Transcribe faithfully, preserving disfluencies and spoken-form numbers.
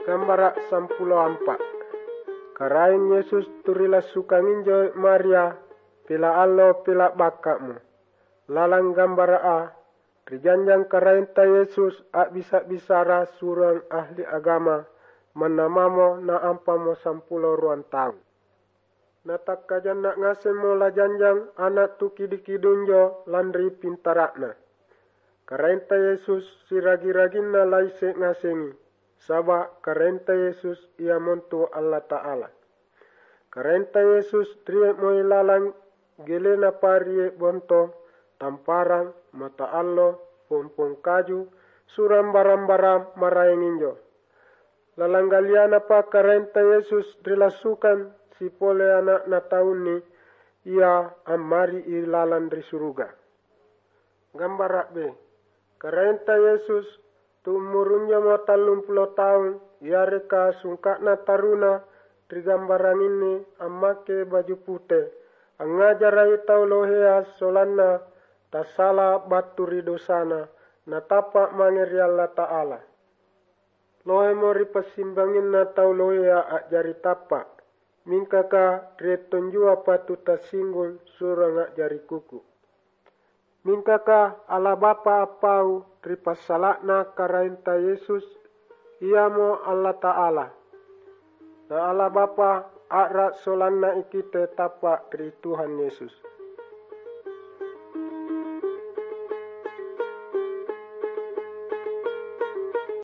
Gambara sampulo ampak. Karain Yesus turila suka nginjo Maria pila allo pila bakakmu. Lalang gambara a. Rijanjang karain ta Yesus a bisa bisara surang ahli agama manamamo na ampamo sampulo ruan tahun. Natak kajan nak ngase mo lajanjang anak tu kidikidunjo landri pintarakna. Karain ta Yesus siragi-ragin na laise ngasengi. Saba karenta Yesus ia montu Allah Ta'ala. Karenta Yesus triye moy lalang gelena parie bonto tamparang mata allo pompong kaju suram baram-baram marayenginjo. Lalang galiana pa karenta Yesus rilasukan si pole anak na taun ni ia amari ilalan dari suruga. Gambarak be. Karenta Yesus tumurunnya mo talung puluh tahun, ia reka sungkak na taruna, trigambaran ini amake baju putih. Angajarai tau lohea solana, tasala baturi dosana, natapa mangeri Allah Ta'ala. Lohe mori pasimbangin na tau lohea ajari tapa, mingkaka retonjua patu tasinggul surang ajari kuku. Mingkaka ala bapa apau ripasalakna karainta Yesus iamo Allah Ta'ala. Na ala bapa akra solanna ikite tapa ri Tuhan Yesus.